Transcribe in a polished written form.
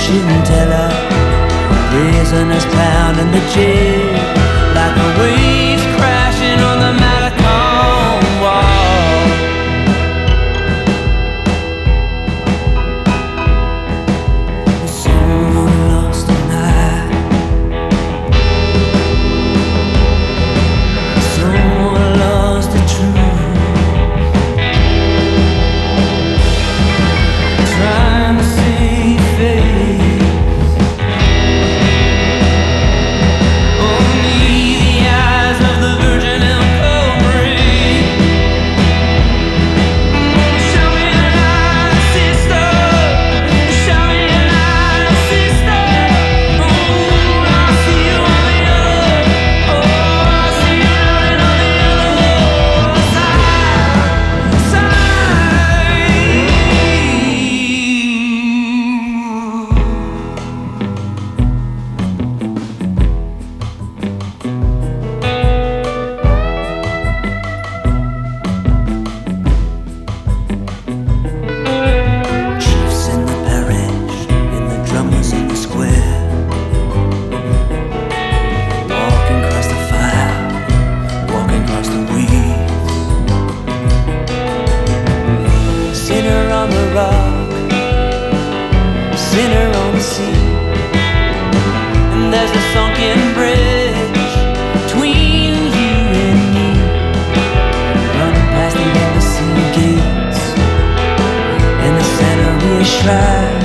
fortune teller, prisoners pounding the jail like the waves crashing on the Matacon wall. Someone lost tonight. Someone lost the truth. Trying to see face. Sinner on the sea, and there's a sunken bridge between you and me, running past the embassy gates in the center of your shrine.